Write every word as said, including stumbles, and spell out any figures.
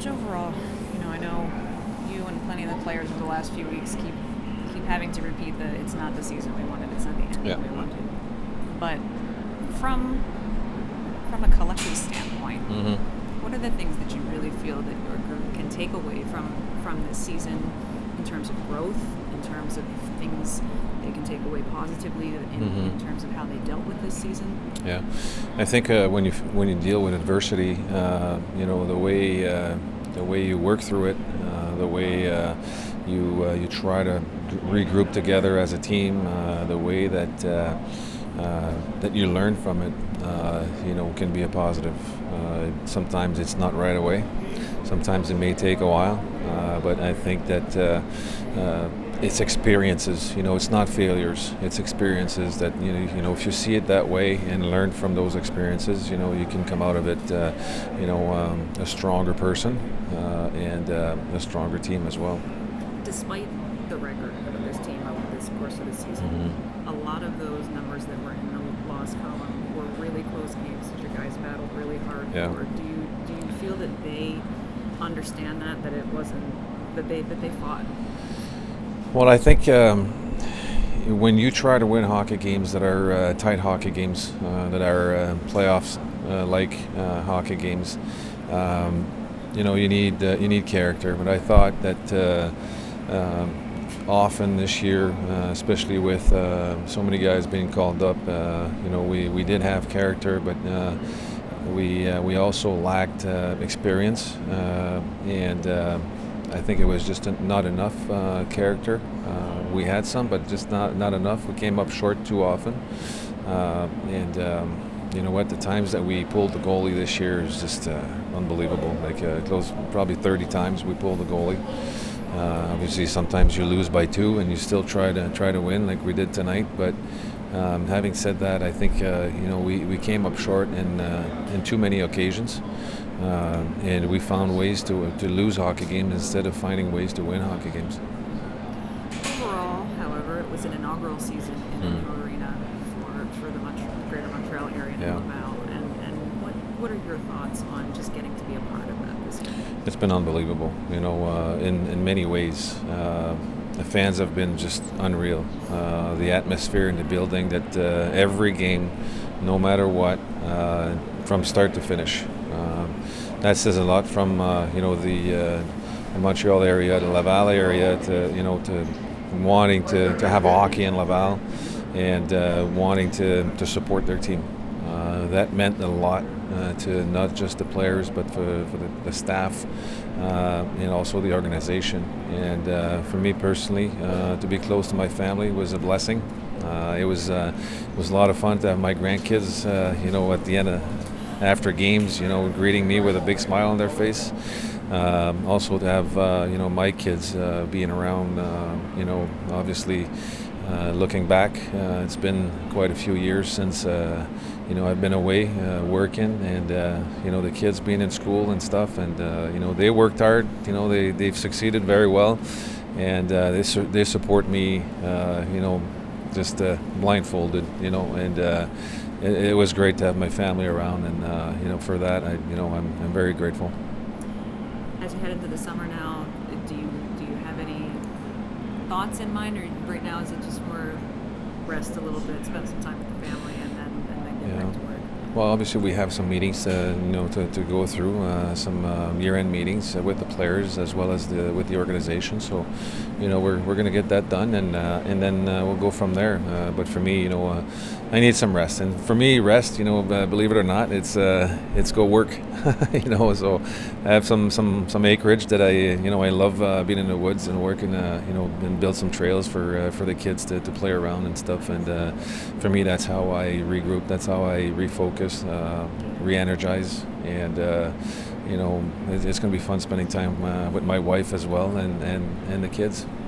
coach, overall, you know, I know you and plenty of the players over the last few weeks keep keep having to repeat that it's not the season we wanted, it's not the end Yeah. we wanted. But from from a collective standpoint, Mm-hmm. what are the things that you really feel that your group can take away from from this season in terms of growth, in terms of things they can take away positively in, Mhm. in terms of how they dealt with this season? Yeah, I think uh, when you when you deal with adversity, uh, you know the way uh, the way you work through it, uh, the way uh, you uh, you try to regroup together as a team, uh, the way that uh, uh, that you learn from it, uh, you know, can be a positive. Uh, sometimes it's not right away. Sometimes it may take a while, uh, but I think that uh, uh, it's experiences. You know, it's not failures. It's experiences that you know. You know, if you see it that way and learn from those experiences, you know, you can come out of it, uh, you know, um, a stronger person uh, and uh, a stronger team as well. Despite the record of this team over this course of the season, Mm-hmm. a lot of those numbers that were in the loss column were really close games that you guys battled really hard Yeah. for. Do you do you feel that they understand that that it wasn't that they that they fought? Well, I think um, when you try to win hockey games that are uh, tight hockey games, uh, that are uh, playoffs uh, like uh, hockey games, um, you know, you need uh, you need character. But I thought that uh, um, often this year, uh, especially with uh, so many guys being called up, uh, you know, we, we did have character, but uh, we uh, we also lacked uh, experience, uh, and uh, I think it was just not enough uh, character. Uh, we had some, but just not not enough. We came up short too often, uh, and um, you know what? The times that we pulled the goalie this year is just uh, unbelievable. Like uh, close, probably thirty times we pulled the goalie. Uh, obviously, sometimes you lose by two, and you still try to try to win, like we did tonight. But um, having said that, I think uh, you know we, we came up short in uh, in too many occasions. Uh, and we found ways to to lose hockey games instead of finding ways to win hockey games. Overall, however, it was an inaugural season in a Mm. new arena for, for the Mont- greater Montreal area and Yeah. Laval. And, and what, what are your thoughts on just getting to be a part of that this year? It's been unbelievable, you know, uh, in in many ways. Uh, the fans have been just unreal. Uh, the atmosphere in the building, that uh, every game, no matter what, uh, from start to finish. Um, that says a lot from uh, you know the, uh, the Montreal area, the Laval area, to you know to wanting to, to have hockey in Laval, and uh, wanting to, to support their team. Uh, that meant a lot uh, to not just the players, but for, for the, the staff uh, and also the organization. And uh, for me personally, uh, to be close to my family was a blessing. Uh, it was uh, it was a lot of fun to have my grandkids, uh, you know, at the end of after games, you know, greeting me with a big smile on their face. Um, also to have uh, you know my kids uh, being around, uh, you know, obviously. Uh, looking back, uh, it's been quite a few years since uh, you know I've been away uh, working, and uh, you know the kids being in school and stuff, and uh, you know they worked hard. You know they they've succeeded very well, and uh, they su- they support me. Uh, you know, just uh, blindfolded. You know, and uh, it, it was great to have my family around, and uh, you know for that I you know I'm I'm very grateful. As you head into the summer now, do you do you have any thoughts in mind, or right now is it just more rest a little bit, spend some time with the family, and then and then get Yeah. back to work? Well, obviously we have some meetings, uh, you know, to, to go through, uh, some uh, year-end meetings uh, with the players as well as the with the organization. So, you know, we're, we're going to get that done, and uh, and then uh, we'll go from there. Uh, but for me, you know, uh, I need some rest, and for me, rest, you know, uh, believe it or not, it's uh, it's go work, you know. So I have some, some, some acreage that I, you know, I love uh, being in the woods and working, uh, you know, and build some trails for uh, for the kids to, to play around and stuff. And uh, for me, that's how I regroup. That's how I refocus. Uh, re-energize, and uh, you know it's, it's going to be fun spending time uh, with my wife as well, and, and, and the kids.